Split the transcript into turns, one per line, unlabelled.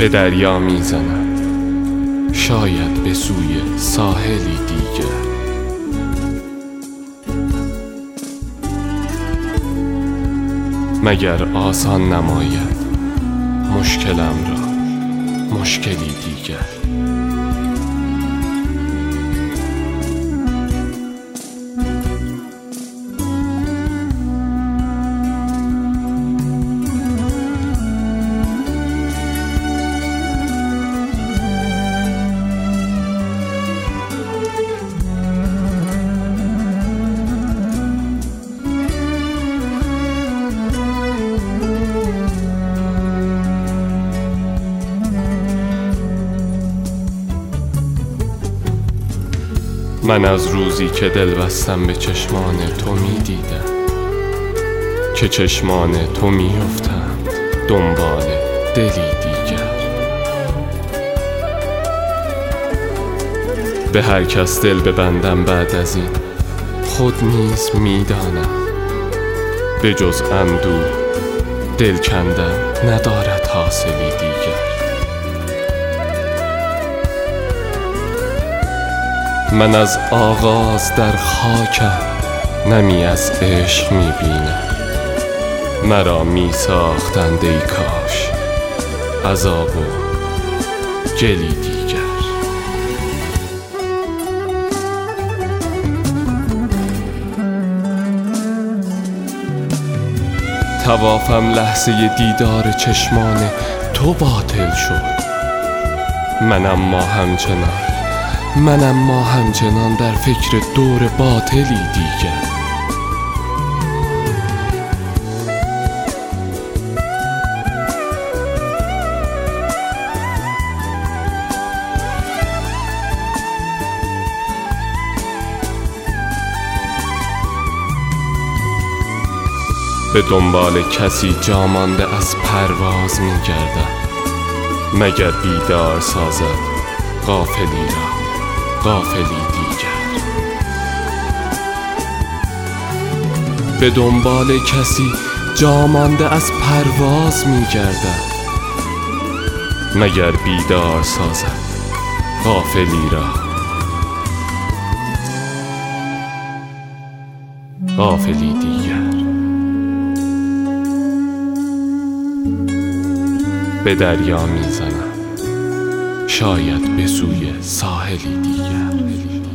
به دریا میزند، شاید به سوی ساحلی دیگر. مگر آسان نماید مشکلم را مشکلی دیگر. من از روزی که دل بستم به چشمان تو می دیدم که چشمان تو می افتند دنبال دلی دیگر. به هر کس دل ببندم بعد از این خود نیز می دانم به جز اندوه دل کندن ندارد حاصلی دیگر. من از آغاز در خاکم نمی از عشق می بینم. مرا می ساختند ای کاش عذاب و گلی دیگر. طوافم لحظه دیدار چشمان تو باطل شد. من اما همچنان در فکر دور باطلی دیگر. به دنبال کسی جا مانده از پرواز می گردم مگر بیدار سازد غافلی را غافلی دیگر. به دنبال کسی جا مانده از پرواز می گردم مگر بیدار سازد غافلی را غافلی دیگر. به دریا می زنم، شاید به سوی ساحلی دیگر.